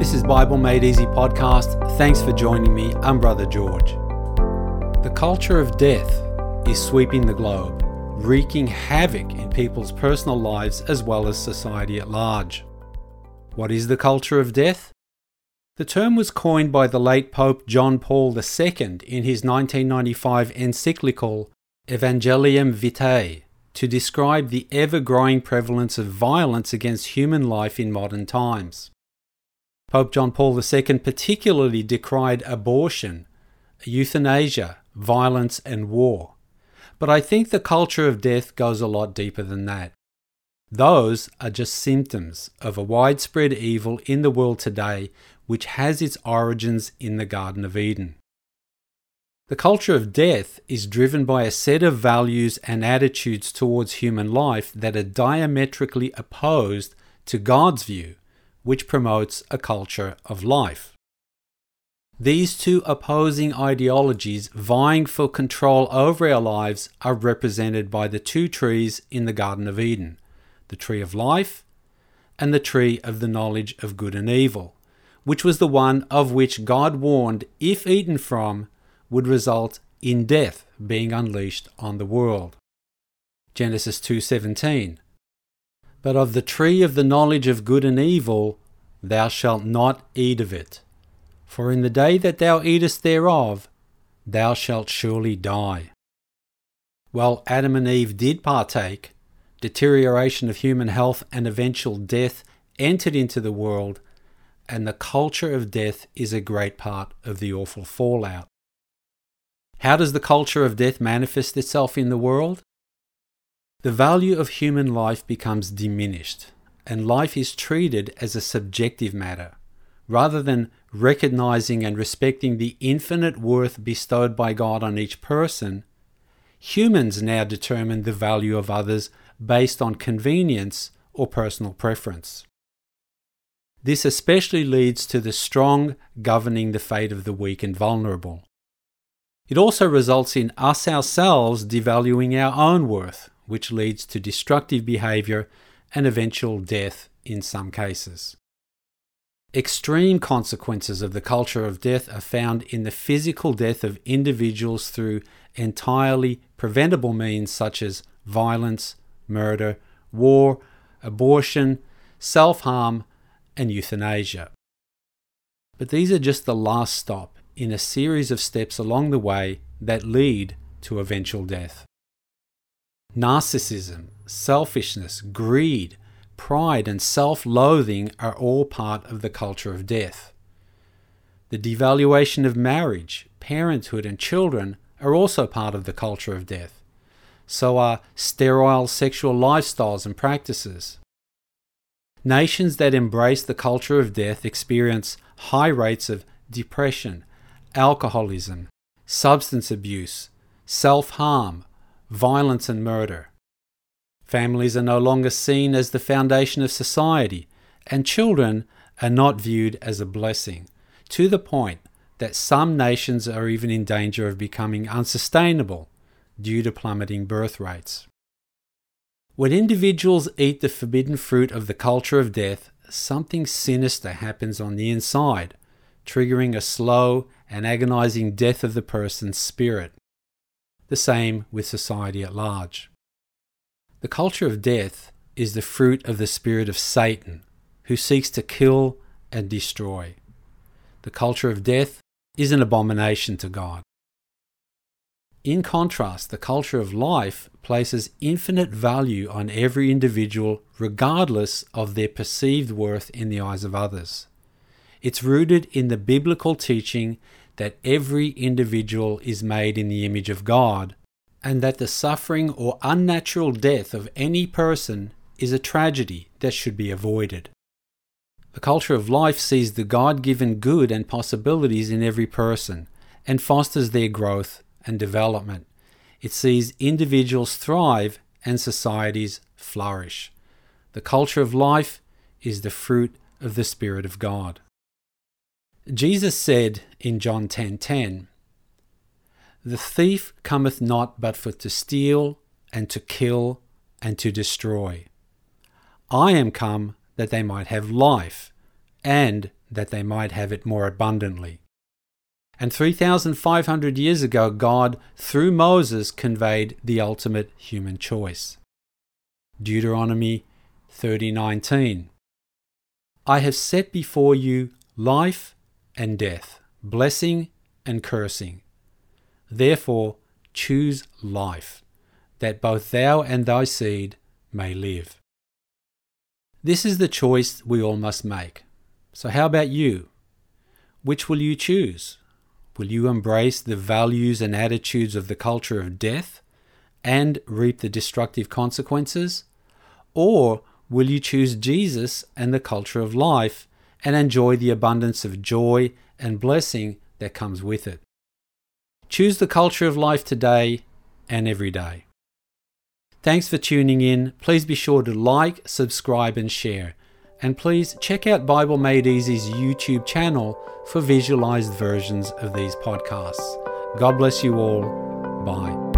This is Bible Made Easy podcast. Thanks for joining me. I'm Brother George. The culture of death is sweeping the globe, wreaking havoc in people's personal lives as well as society at large. What is the culture of death? The term was coined by the late Pope John Paul II in his 1995 encyclical Evangelium Vitae to describe the ever-growing prevalence of violence against human life in modern times. Pope John Paul II particularly decried abortion, euthanasia, violence and war. But I think the culture of death goes a lot deeper than that. Those are just symptoms of a widespread evil in the world today which has its origins in the Garden of Eden. The culture of death is driven by a set of values and attitudes towards human life that are diametrically opposed to God's view, which promotes a culture of life. These two opposing ideologies vying for control over our lives are represented by the two trees in the Garden of Eden, the tree of life and the tree of the knowledge of good and evil, which was the one of which God warned, if eaten from, would result in death being unleashed on the world. Genesis 2:17. But of the tree of the knowledge of good and evil thou shalt not eat of it, for in the day that thou eatest thereof thou shalt surely die. Well, Adam and Eve did partake. Deterioration of human health and eventual death entered into the world, and the culture of death is a great part of the awful fallout. How does the culture of death manifest itself in the world? The value of human life becomes diminished, and life is treated as a subjective matter. Rather than recognizing and respecting the infinite worth bestowed by God on each person, humans now determine the value of others based on convenience or personal preference. This especially leads to the strong governing the fate of the weak and vulnerable. It also results in us ourselves devaluing our own worth, which leads to destructive behavior and eventual death in some cases. Extreme consequences of the culture of death are found in the physical death of individuals through entirely preventable means such as violence, murder, war, abortion, self-harm, and euthanasia. But these are just the last stop in a series of steps along the way that lead to eventual death. Narcissism, selfishness, greed, pride, and self-loathing are all part of the culture of death. The devaluation of marriage, parenthood, and children are also part of the culture of death. So are sterile sexual lifestyles and practices. Nations that embrace the culture of death experience high rates of depression, alcoholism, substance abuse, self-harm, violence and murder. Families are no longer seen as the foundation of society, and children are not viewed as a blessing, to the point that some nations are even in danger of becoming unsustainable due to plummeting birth rates. When individuals eat the forbidden fruit of the culture of death, something sinister happens on the inside, triggering a slow and agonizing death of the person's spirit. The same with society at large. The culture of death is the fruit of the spirit of Satan, who seeks to kill and destroy. The culture of death is an abomination to God. In contrast, the culture of life places infinite value on every individual regardless of their perceived worth in the eyes of others. It's rooted in the biblical teaching that every individual is made in the image of God, and that the suffering or unnatural death of any person is a tragedy that should be avoided. The culture of life sees the God-given good and possibilities in every person and fosters their growth and development. It sees individuals thrive and societies flourish. The culture of life is the fruit of the Spirit of God. Jesus said in John 10:10, "The thief cometh not but for to steal and to kill and to destroy. I am come that they might have life, and that they might have it more abundantly. And 3,500 years ago, God, through Moses, conveyed the ultimate human choice. Deuteronomy 30:19. I have set before you life and death, blessing and cursing. Therefore choose life, that both thou and thy seed may live. This is the choice we all must make. So how about you? Which will you choose? Will you embrace the values and attitudes of the culture of death and reap the destructive consequences? Or will you choose Jesus and the culture of life and enjoy the abundance of joy and blessing that comes with it? Choose the culture of life today and every day. Thanks for tuning in. Please be sure to like, subscribe and share. And please check out Bible Made Easy's YouTube channel for visualized versions of these podcasts. God bless you all. Bye.